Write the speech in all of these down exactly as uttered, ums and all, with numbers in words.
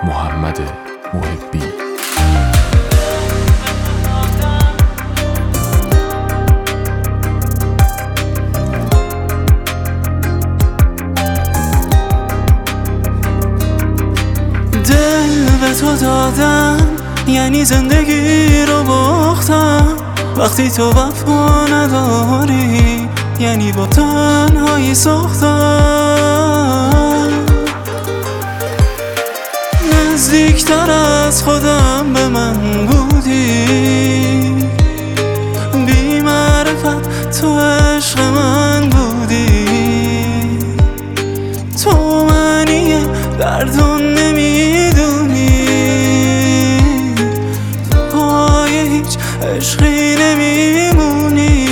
محمد محبی. دل به تو دادم یعنی زندگی رو باختم، وقتی تو وفا نداری یعنی با تنهایی ساختم. نزدیکتر از خودم به من بودی، بی معرفت تو عشق من بودی. تو معنی درد رو نمیدونی، تو پای هیچ عشقی نمیمونی.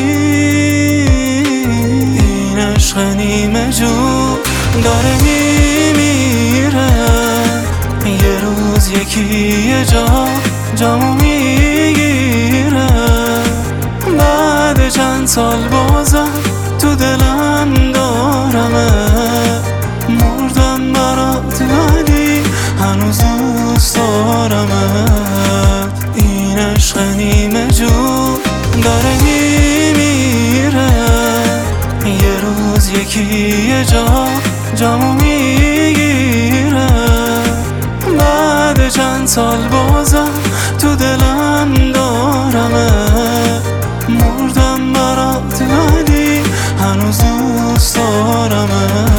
این عشق نیمه جون داره میمیره، یه روز یکی یه جا جامو میگیره. بعد چند سال بازم تو دلم دارمه، مردم برات ولی هنوز دوست دارمت. این عشق نیمه جون داره میمیره، یه روز یکی یه جا جامو میگیره. بعد چند سال بازم تو دلم دارمت، مردم برات ولی هنوز دوست دارمت.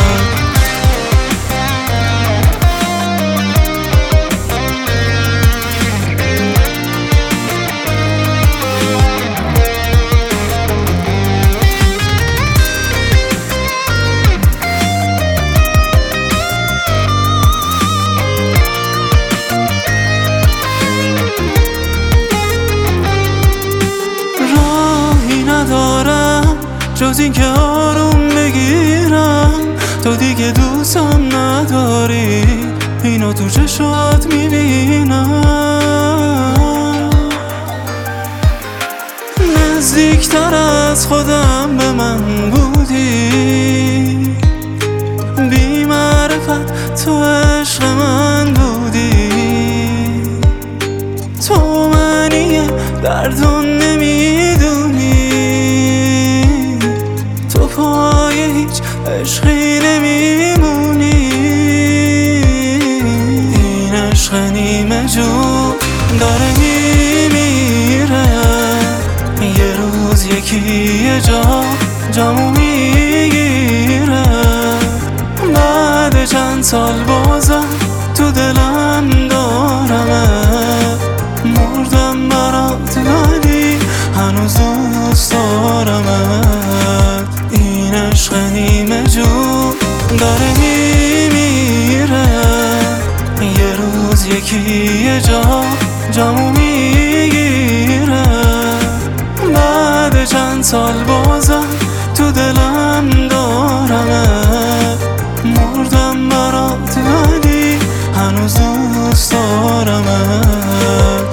جز این که آروم بگیرم، تو دیگه دوستم نداری، اینو تو چشات میبینم. نزدیکتر از خودم به من بودی، بی معرفت تو عشق من بودی. تو معنی درد رو نمیدونی، تو پای هیچ عشقی نمیمونی. این عشق نیمه جون داره میمیره، یه روز یکی یه جا جامو میگیره. بعد چند سال بازم تو دلم دارمت، مردم برات ولی هنوز دوست دارمت. این عشق نیمه جون داره میمیره، یه روز یکی یه جا جامو میگیره. بعد چند سال بازم تو دلم دارمت، مردم برات ولی هنوز دوست دارمت.